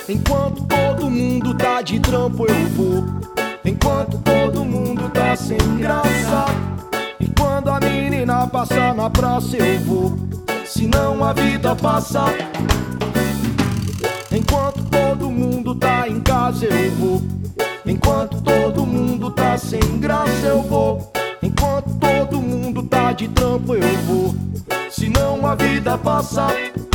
Enquanto todo mundo tá de trampo eu vou. Enquanto todo mundo tá sem graça. E quando a menina passar na praça eu vou, senão a vida passa. Enquanto todo mundo tá em casa eu vou. Enquanto todo mundo tá sem graça eu vou. Enquanto todo mundo tá de trampo eu vou, senão a vida passa.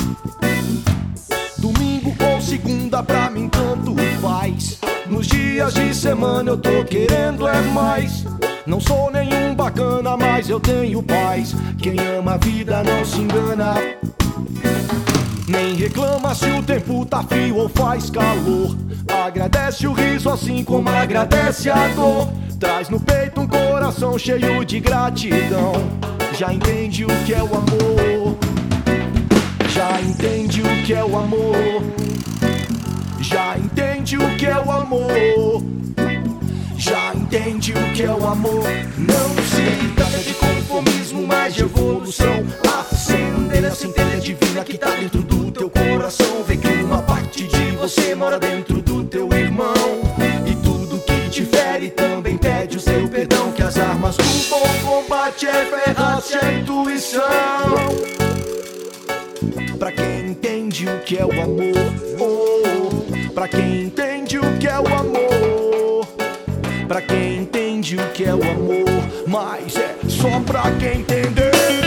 Domingo ou segunda pra mim tanto faz. Nos dias de semana eu tô querendo é mais. Não sou nenhum bacana, mas eu tenho paz. Quem ama a vida não se engana. Nem reclama se o tempo tá frio ou faz calor. Agradece o riso assim como agradece a dor. Traz no peito um coração cheio de gratidão. Já entende o que é o amor. Já entende o que é o amor. Já entende o que é o amor. Já entende o que é o amor. Não se trata de conformismo, mas de evolução. A centelha divina que tá dentro do teu coração. Vê que uma parte de você mora dentro do teu irmão. E tudo que te fere também pede o seu perdão. Que as armas do bom combate é ferrar-se a intuição. Pra quem entende o que é o amor, oh, pra quem entende o que é o amor. Pra quem entende o que é o amor, mas é só pra quem entender.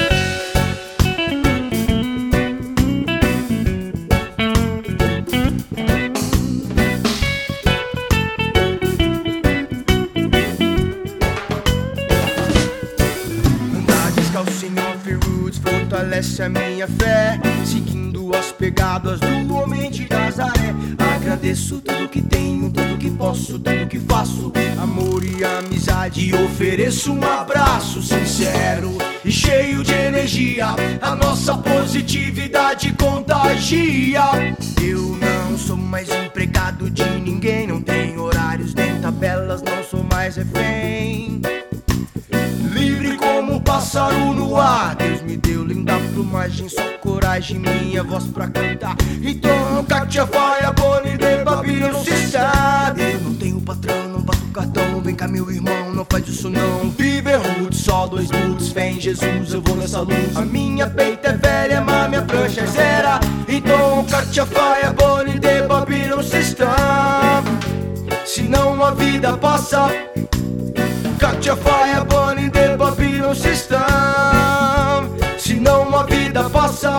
Andar descalço em off-roads fortalece a minha fé, seguindo as pegadas do homem de Nazaré. Agradeço tudo que tenho, tudo que posso, tudo que faço. Amor e amizade, ofereço um abraço sincero e cheio de energia. A nossa positividade contagia. Eu não sou mais empregado de ninguém. Não tenho horários nem tabelas, não sou mais refém. Livre como pássaro no ar. Deus me deu linda plumagem, só coragem, minha voz pra cantar. Então, Katia, Faia, Bonnie, de Babi, não se sabe. Eu não tenho patrão, não passo cartão. Vem cá, meu irmão, não faz isso não. Viver rude, só dois boots. Fé em Jesus, eu vou nessa luz. A minha peita é velha, mas minha prancha é zero. Então, Katia, Faia, Bonnie, de Babi, não se está. Senão a vida passa. Katia, Faia, Bonnie, de Babylon System. Senão a vida passa.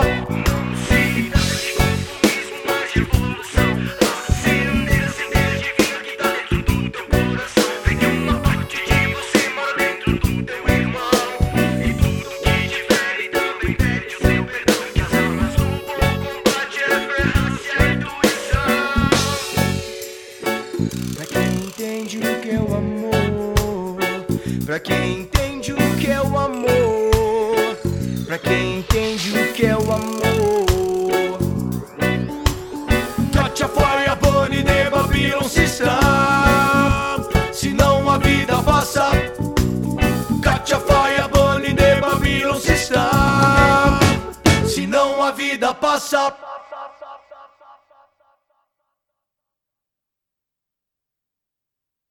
Pra quem entende o que é o amor, pra quem entende o que é o amor. Katia, Faia, Bonnie, de Babylon System. Senão a vida passa. Katia, Faia, Bonnie, de Babylon System. Senão a vida passa.